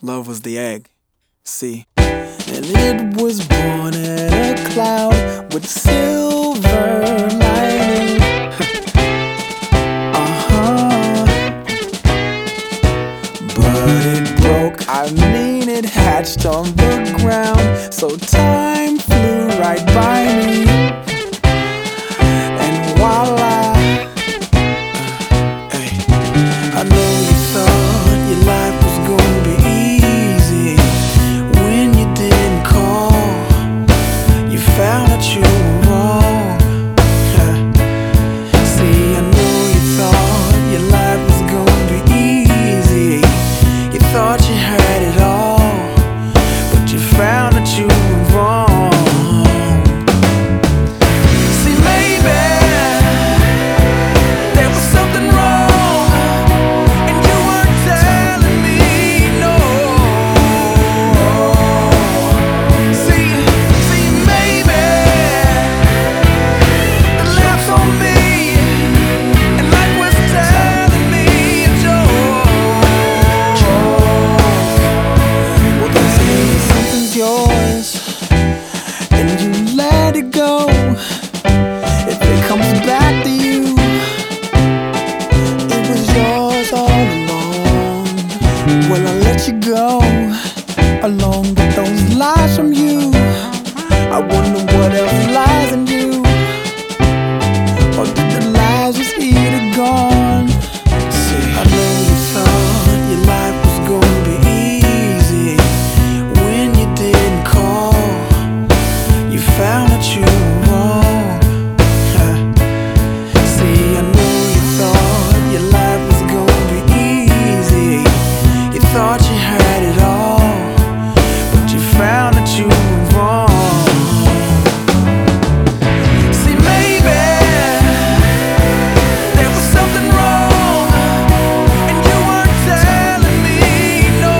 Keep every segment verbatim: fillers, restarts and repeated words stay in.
Love was the egg, see. And it was born in a cloud with silver lining. Uh-huh. But it broke, I mean it hatched on the ground. So time flew right by me. And voila, hey, I know you thought your life was gonna be easy when you didn't call. You found that you were wrong. See, I know you thought your life was gonna be easy. You thought you had it all, but you found that you were wrong. Go. If it comes back to you, it was yours all along. Well, I let you go along with those lies from you. I wonder what else lies in you, or did the lies just eat it gone? See, I know you thought your life was gonna be easy when you didn't call. You found that you were wrong. See, I know you thought your life was gonna be easy. You thought you had it all, but you found that you were wrong. See, maybe there was something wrong, and you weren't telling me no.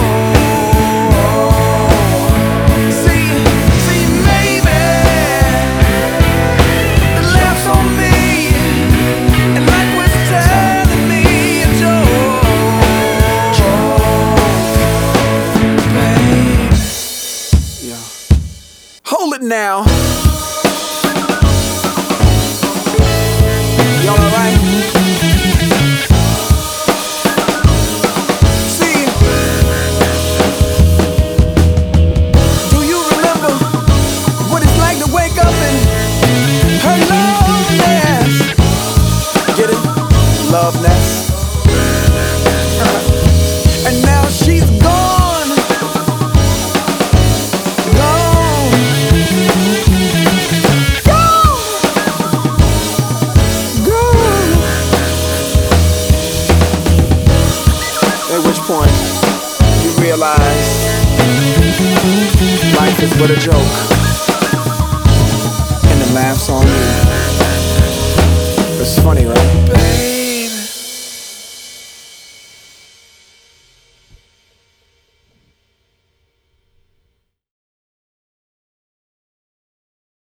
See, see, maybe hold it now. Y'all alright? See, do you remember what it's like to wake up and her loneliness? Get it? Loveness. And now she's gone. At which point you realize life is but a joke, and the laughs on you. It's funny, right?